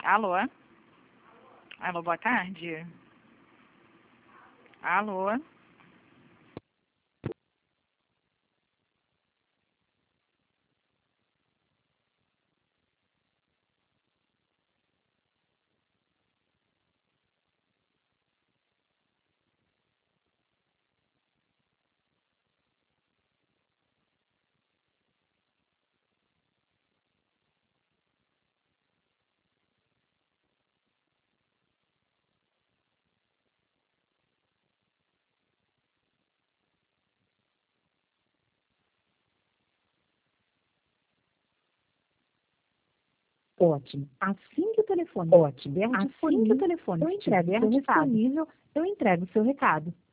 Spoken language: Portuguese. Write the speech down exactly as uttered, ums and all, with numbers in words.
Alô? Alô, boa tarde. Alô? Ótimo. Assim que o telefone estiver disponível, eu entrego o seu recado. Eu entrego o seu recado.